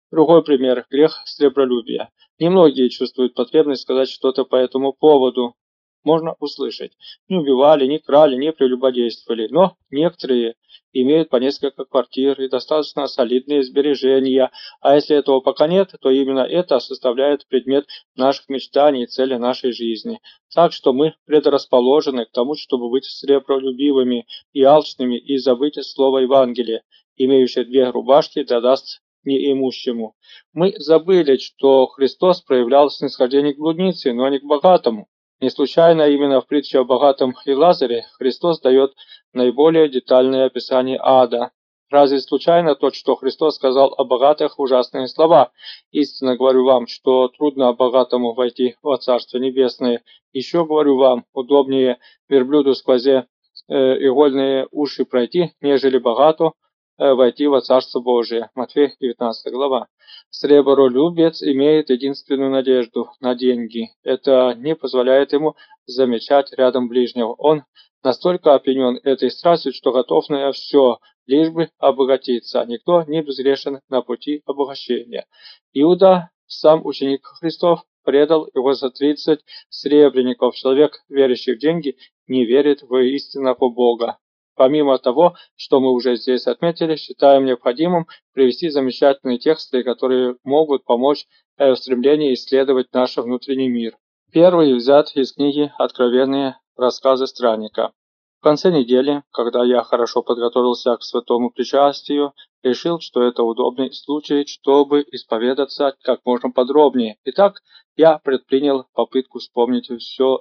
Другой пример – грех сребролюбия. Немногие чувствуют потребность сказать что-то по этому поводу. Можно услышать: не убивали, не крали, не прелюбодействовали. Но некоторые имеют по несколько квартир и достаточно солидные сбережения, а если этого пока нет, то именно это составляет предмет наших мечтаний и цели нашей жизни. Так что мы предрасположены к тому, чтобы быть сребролюбивыми и алчными и забыть слово Евангелия: имеющий две рубашки да даст неимущему. Мы забыли, что Христос проявлял снисхождение к блуднице, но не к богатому. Не случайно именно в притче о богатом и Лазаре Христос дает наиболее детальное описание ада. Разве случайно то, что Христос сказал о богатых, ужасные слова? Истинно говорю вам, что трудно богатому войти во Царство Небесное. Еще говорю вам, удобнее верблюду сквозь игольные уши пройти, нежели богату войти во Царство Божие. Матфея 19 глава. Сребролюбец имеет единственную надежду на деньги. Это не позволяет ему замечать рядом ближнего. Он настолько опьянен этой страстью, что готов на все, лишь бы обогатиться. Никто не безгрешен на пути обогащения. Иуда, сам ученик Христов, предал его за 30 сребреников. Человек, верящий в деньги, не верит в истинного Бога. Помимо того, что мы уже здесь отметили, считаем необходимым привести замечательные тексты, которые могут помочь в стремлении исследовать наш внутренний мир. Первый взят из книги «Откровенные рассказы странника». В конце недели, когда я хорошо подготовился к святому причастию, решил, что это удобный случай, чтобы исповедаться как можно подробнее. Итак, я предпринял попытку вспомнить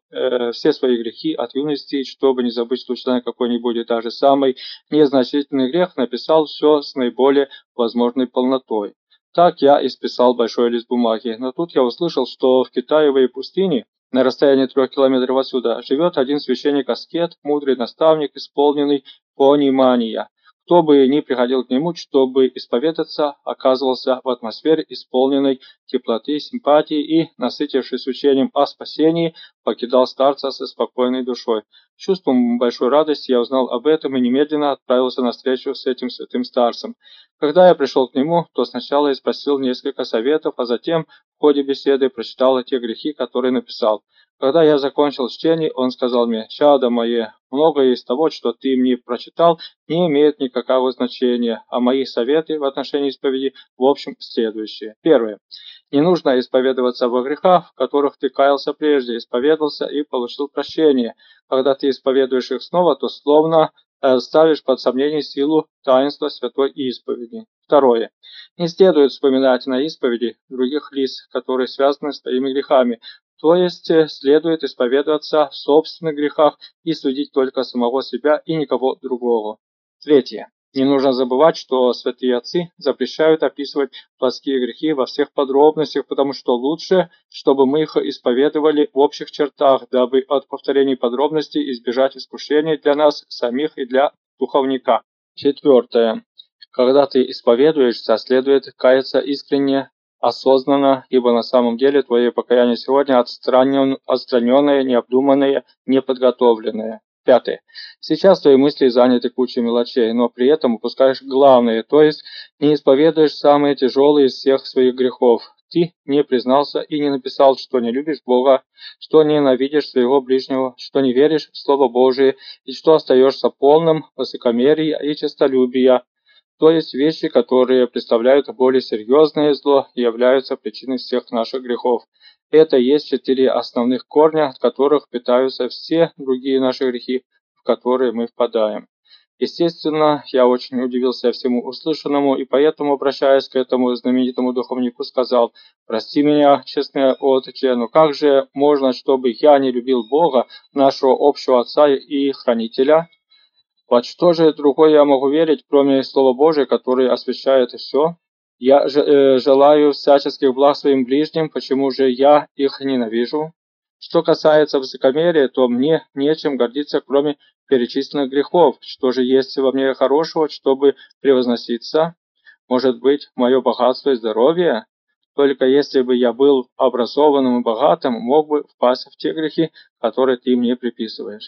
все свои грехи от юности, чтобы не забыть случайно какой-нибудь и даже самый незначительный грех, написал все с наиболее возможной полнотой. Так я исписал большой лист бумаги, но тут я услышал, что в Китаевой пустыне, на расстоянии 3 километров отсюда, живет один священник-аскет, мудрый наставник, исполненный понимания. Кто бы ни приходил к нему, чтобы исповедаться, оказывался в атмосфере исполненной теплоты, симпатии и, насытившись учением о спасении, покидал старца со спокойной душой. С чувством большой радости я узнал об этом и немедленно отправился на встречу с этим святым старцем. Когда я пришел к нему, то сначала я спросил несколько советов, а затем в ходе беседы прочитал те грехи, которые написал. Когда я закончил чтение, он сказал мне: «Чадо мое, многое из того, что ты мне прочитал, не имеет никакого значения, а мои советы в отношении исповеди в общем следующие. Первое. Не нужно исповедоваться во грехах, в которых ты каялся прежде, исповедовался и получил прощение. Когда ты исповедуешь их снова, то словно ставишь под сомнение силу таинства святой исповеди. Второе. Не следует вспоминать на исповеди других лиц, которые связаны с твоими грехами, то есть следует исповедоваться в собственных грехах и судить только самого себя и никого другого. Третье. Не нужно забывать, что святые отцы запрещают описывать плотские грехи во всех подробностях, потому что лучше, чтобы мы их исповедовали в общих чертах, дабы от повторений подробностей избежать искушений для нас самих и для духовника. Четвертое. Когда ты исповедуешься, следует каяться искренне, осознанно, ибо на самом деле твое покаяние сегодня отстраненное, необдуманное, неподготовленное. Пятое. Сейчас твои мысли заняты кучей мелочей, но при этом упускаешь главное, то есть не исповедуешь самые тяжелые из всех своих грехов. Ты не признался и не написал, что не любишь Бога, что ненавидишь своего ближнего, что не веришь в Слово Божие и что остаешься полным высокомерия и честолюбия, то есть вещи, которые представляют более серьезное зло и являются причиной всех наших грехов. Это есть 4 основных корня, от которых питаются все другие наши грехи, в которые мы впадаем. Естественно, я очень удивился всему услышанному, и поэтому, обращаясь к этому знаменитому духовнику, сказал: «Прости меня, честный отче, но как же можно, чтобы я не любил Бога, нашего общего Отца и Хранителя? Во что же другое я могу верить, кроме Слова Божия, которое освящает все? Я желаю всяческих благ своим ближним, почему же я их ненавижу? Что касается высокомерия, то мне нечем гордиться, кроме перечисленных грехов. Что же есть во мне хорошего, чтобы превозноситься? Может быть, мое богатство и здоровье? Только если бы я был образованным и богатым, мог бы впасть в те грехи, которые ты мне приписываешь».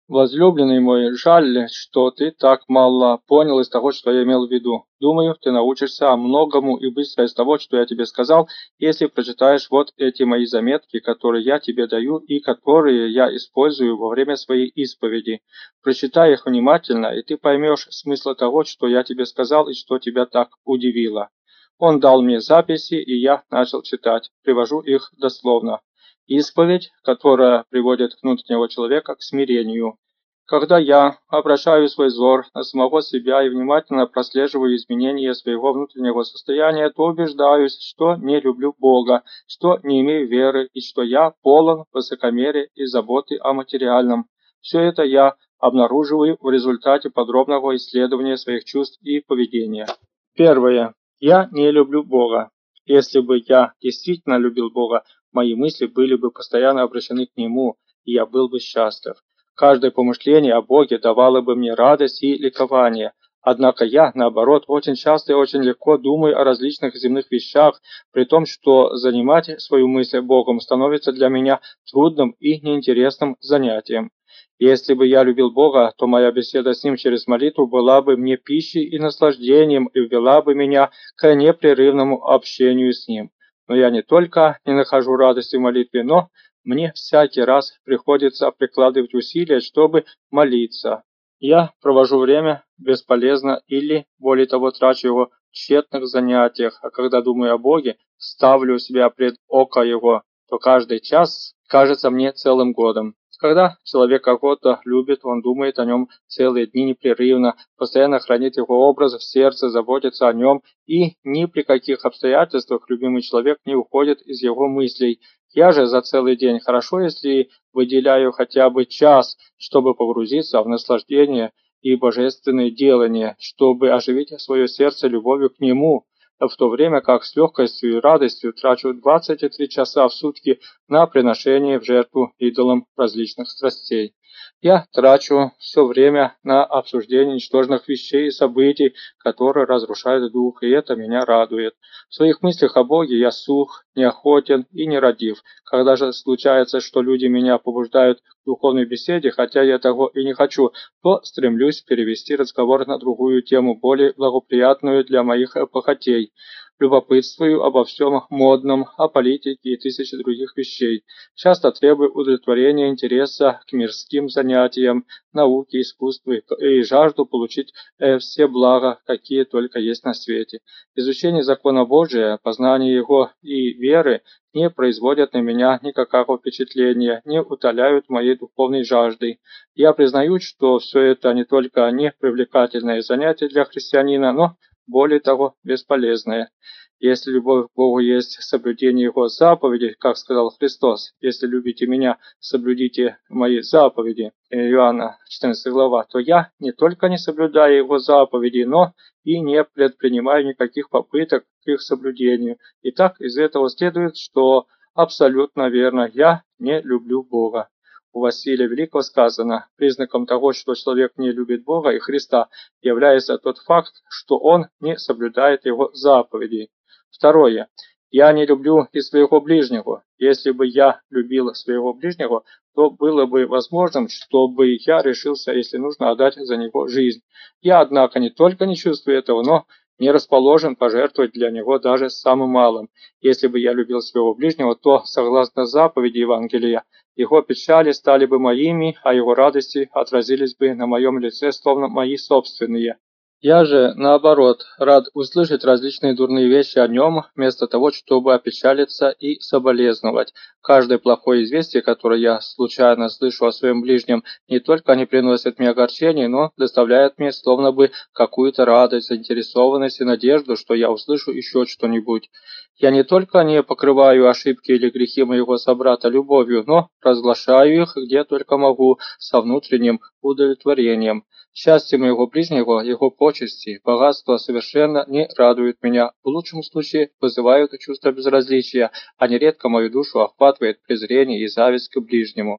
Возлюбленный мой, жаль, что ты так мало понял из того, что я имел в виду. Думаю, ты научишься многому и быстро из того, что я тебе сказал, если прочитаешь вот эти мои заметки, которые я тебе даю и которые я использую во время своей исповеди. Прочитай их внимательно, и ты поймешь смысл того, что я тебе сказал и что тебя так удивило. Он дал мне записи, и я начал читать. Привожу их дословно. Исповедь, которая приводит внутреннего человека к смирению. Когда я обращаю свой взор на самого себя и внимательно прослеживаю изменения своего внутреннего состояния, то убеждаюсь, что не люблю Бога, что не имею веры и что я полон высокомерия и заботы о материальном. Все это я обнаруживаю в результате подробного исследования своих чувств и поведения. Первое. Я не люблю Бога. Если бы я действительно любил Бога, мои мысли были бы постоянно обращены к Нему, и я был бы счастлив. Каждое помышление о Боге давало бы мне радость и ликование. Однако я, наоборот, очень часто и очень легко думаю о различных земных вещах, при том, что занимать свою мысль Богом становится для меня трудным и неинтересным занятием. Если бы я любил Бога, то моя беседа с Ним через молитву была бы мне пищей и наслаждением и ввела бы меня к непрерывному общению с Ним. Но я не только не нахожу радости в молитве, но мне всякий раз приходится прикладывать усилия, чтобы молиться. Я провожу время бесполезно или, более того, трачу его в тщетных занятиях, а когда думаю о Боге, ставлю себя пред око Его, то каждый час кажется мне целым годом. Когда человек кого-то любит, он думает о нем целые дни непрерывно, постоянно хранит его образ в сердце, заботится о нем, и ни при каких обстоятельствах любимый человек не уходит из его мыслей. Я же за целый день хорошо, если выделяю хотя бы час, чтобы погрузиться в наслаждение и божественное делание, чтобы оживить свое сердце любовью к Нему, в то время как с легкостью и радостью трачу 23 часа в сутки на приношение в жертву идолам различных страстей. Я трачу все время на обсуждение ничтожных вещей и событий, которые разрушают дух, и это меня радует. В своих мыслях о Боге я сух, неохотен и нерадив. Когда же случается, что люди меня побуждают к духовной беседе, хотя я того и не хочу, то стремлюсь перевести разговор на другую тему, более благоприятную для моих похотей. Любопытствую обо всем модном, о политике и тысяче других вещей. Часто требую удовлетворения интереса к мирским занятиям, науке, искусству и жажду получить все блага, какие только есть на свете. Изучение закона Божия, познание его и веры не производят на меня никакого впечатления, не утоляют моей духовной жажды. Я признаю, что все это не только не привлекательное занятие для христианина, но более того, бесполезное. Если любовь к Богу есть соблюдение Его заповедей, как сказал Христос, если любите меня, соблюдите мои заповеди, Иоанна 14 глава, то я не только не соблюдаю Его заповеди, но и не предпринимаю никаких попыток к их соблюдению. Итак, из этого следует, что абсолютно верно, я не люблю Бога. У Василия Великого сказано, признаком того, что человек не любит Бога и Христа, является тот факт, что он не соблюдает Его заповедей. Второе. Я не люблю и своего ближнего. Если бы я любил своего ближнего, то было бы возможным, чтобы я решился, если нужно, отдать за него жизнь. Я, однако, не только не чувствую этого, но не расположен пожертвовать для него даже самым малым. Если бы я любил своего ближнего, то, согласно заповеди Евангелия, его печали стали бы моими, а его радости отразились бы на моем лице, словно мои собственные. Я же, наоборот, рад услышать различные дурные вещи о нем, вместо того, чтобы опечалиться и соболезновать. Каждое плохое известие, которое я случайно слышу о своем ближнем, не только не приносит мне огорчения, но доставляет мне словно бы какую-то радость, заинтересованность и надежду, что я услышу еще что-нибудь. Я не только не покрываю ошибки или грехи моего собрата любовью, но разглашаю их, где только могу, со внутренним удовлетворением. Счастье моего ближнего, его почести, богатство совершенно не радуют меня, в лучшем случае вызывают чувство безразличия, а нередко мою душу охватывает презрение и зависть к ближнему.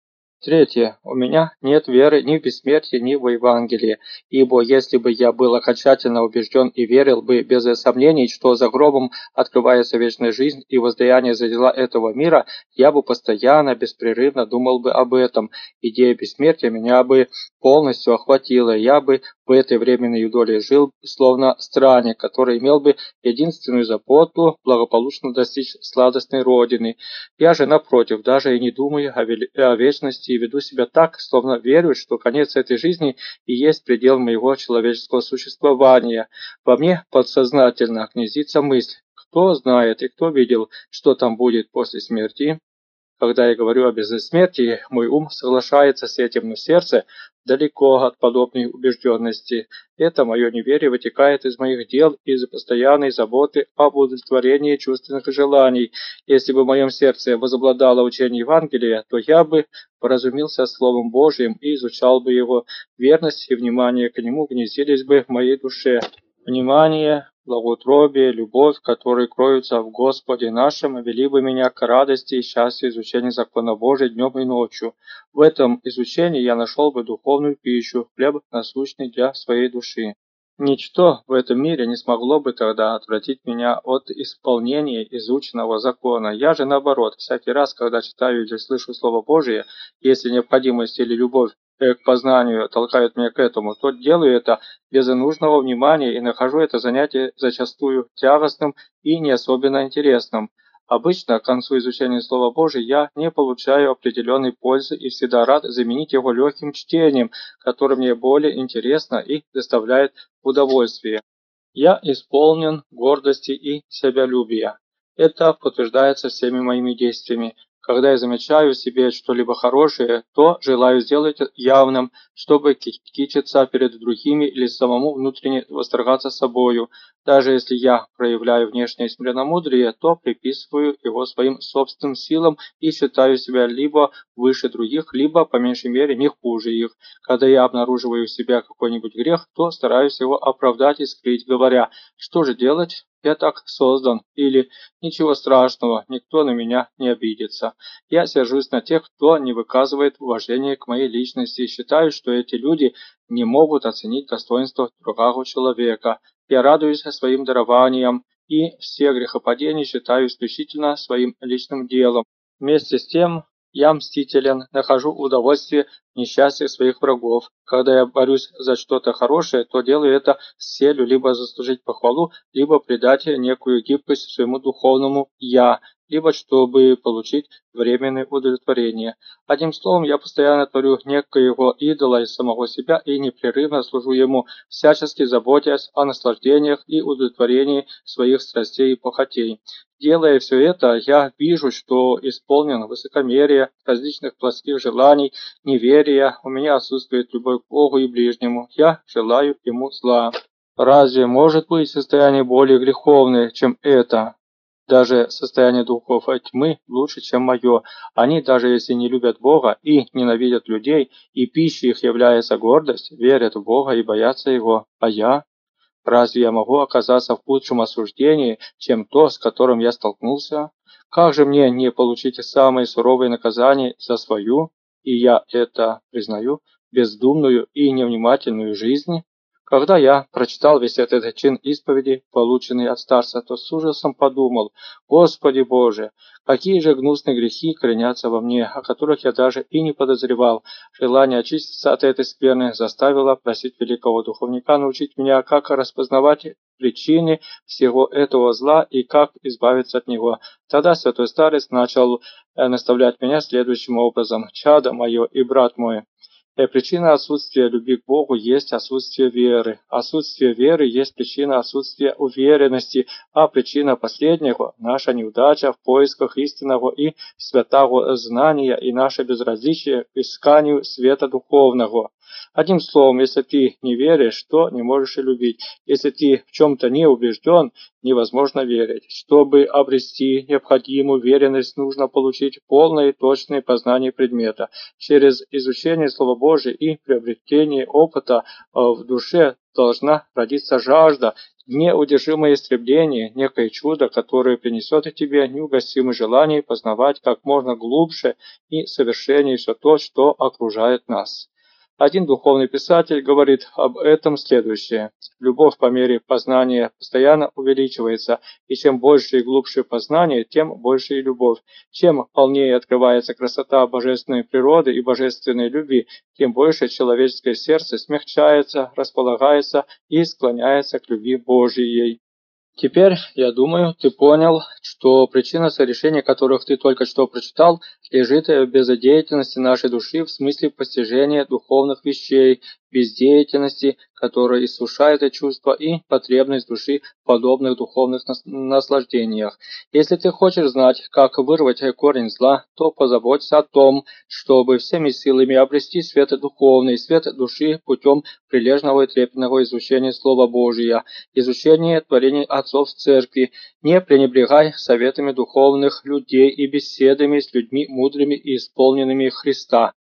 Третье. У меня нет веры ни в бессмертие, ни в Евангелие, ибо если бы я был окончательно убежден и верил бы без сомнений, что за гробом открывается вечная жизнь и воздаяние за дела этого мира, я бы постоянно, беспрерывно думал бы об этом. Идея бессмертия меня бы полностью охватила, я бы в этой временной доле жил, словно странник, который имел бы единственную заботу благополучно достичь сладостной родины. Я же, напротив, даже и не думаю о вечности и веду себя так, словно верю, что конец этой жизни и есть предел моего человеческого существования. Во мне подсознательно гнездится мысль, кто знает и кто видел, что там будет после смерти. Когда я говорю о бессмертии, мой ум соглашается с этим, но сердце далеко от подобной убежденности. Это мое неверие вытекает из моих дел, из постоянной заботы об удовлетворении чувственных желаний. Если бы в моем сердце возобладало учение Евангелия, то я бы поразумился Словом Божьим и изучал бы его. Верность и внимание к нему гнездились бы в моей душе. Внимание, благоутробие, любовь, которые кроются в Господе нашем, вели бы меня к радости и счастью изучения закона Божия днем и ночью. В этом изучении я нашел бы духовную пищу, хлеб насущный для своей души. Ничто в этом мире не смогло бы тогда отвратить меня от исполнения изученного закона. Я же наоборот, всякий раз, когда читаю или слышу Слово Божие, если необходимость или любовь к познанию толкают меня к этому, то делаю это без нужного внимания и нахожу это занятие зачастую тягостным и не особенно интересным. Обычно к концу изучения Слова Божия я не получаю определенной пользы и всегда рад заменить его легким чтением, которое мне более интересно и доставляет удовольствие. Я исполнен гордости и себялюбия. Это подтверждается всеми моими действиями. Когда я замечаю в себе что-либо хорошее, то желаю сделать явным, чтобы кичиться перед другими или самому внутренне восторгаться собою. Даже если я проявляю внешнее смиренномудрие, то приписываю его своим собственным силам и считаю себя либо выше других, либо, по меньшей мере, не хуже их. Когда я обнаруживаю в себя какой-нибудь грех, то стараюсь его оправдать и скрыть, говоря, что же делать? Я так создан, или ничего страшного, никто на меня не обидится. Я сержусь на тех, кто не выказывает уважения к моей личности и считаю, что эти люди не могут оценить достоинство другого человека. Я радуюсь своим дарованиям и все грехопадения считаю исключительно своим личным делом. Вместе с тем, я мстителен, нахожу удовольствие в несчастьях своих врагов. Когда я борюсь за что-то хорошее, то делаю это с целью либо заслужить похвалу, либо придать некую гибкость своему духовному «я», либо чтобы получить временное удовлетворение. Одним словом, я постоянно творю некоего идола из самого себя и непрерывно служу ему, всячески заботясь о наслаждениях и удовлетворении своих страстей и похотей. Делая все это, я вижу, что исполнен высокомерия, различных плотских желаний, неверия, у меня отсутствует любовь к Богу и ближнему, я желаю ему зла. Разве может быть состояние более греховное, чем это? Даже состояние духов тьмы лучше, чем мое. Они, даже если не любят Бога и ненавидят людей, и пищей их является гордость, верят в Бога и боятся Его. А я? Разве я могу оказаться в худшем осуждении, чем то, с которым я столкнулся? Как же мне не получить самые суровые наказания за свою, и я это признаю, бездумную и невнимательную жизнь? Когда я прочитал весь этот чин исповеди, полученный от старца, то с ужасом подумал: Господи Боже, какие же гнусные грехи коренятся во мне, о которых я даже и не подозревал. Желание очиститься от этой скверны заставило просить великого духовника научить меня, как распознавать причины всего этого зла и как избавиться от него. Тогда святой старец начал наставлять меня следующим образом: «Чадо мое и брат мой, причина отсутствия любви к Богу есть отсутствие веры. Отсутствие веры есть причина отсутствия уверенности, а причина последнего – наша неудача в поисках истинного и святого знания и наше безразличие к исканию света духовного». Одним словом, если ты не веришь, то не можешь и любить. Если ты в чем-то не убежден, невозможно верить. Чтобы обрести необходимую уверенность, нужно получить полное и точное познание предмета. Через изучение Слова Божия и приобретение опыта в душе должна родиться жажда, неудержимое стремление, некое чудо, которое принесет тебе неугасимое желание познавать как можно глубже и совершеннее все то, что окружает нас. Один духовный писатель говорит об этом следующее. Любовь по мере познания постоянно увеличивается, и чем больше и глубже познание, тем больше и любовь. Чем полнее открывается красота божественной природы и божественной любви, тем больше человеческое сердце смягчается, располагается и склоняется к любви Божией. Теперь, я думаю, ты понял, что причина совершения которых ты только что прочитал, лежит в бездеятельности нашей души в смысле постижения духовных вещей, бездеятельности, которая иссушает это чувство и потребность души в подобных духовных наслаждениях. Если ты хочешь знать, как вырвать корень зла, то позаботься о том, чтобы всеми силами обрести свет духовный, свет души путем прилежного и трепетного изучения Слова Божия, изучения творений отцов церкви. Не пренебрегай советами духовных людей и беседами с людьми мудрыми и исполненными Христа.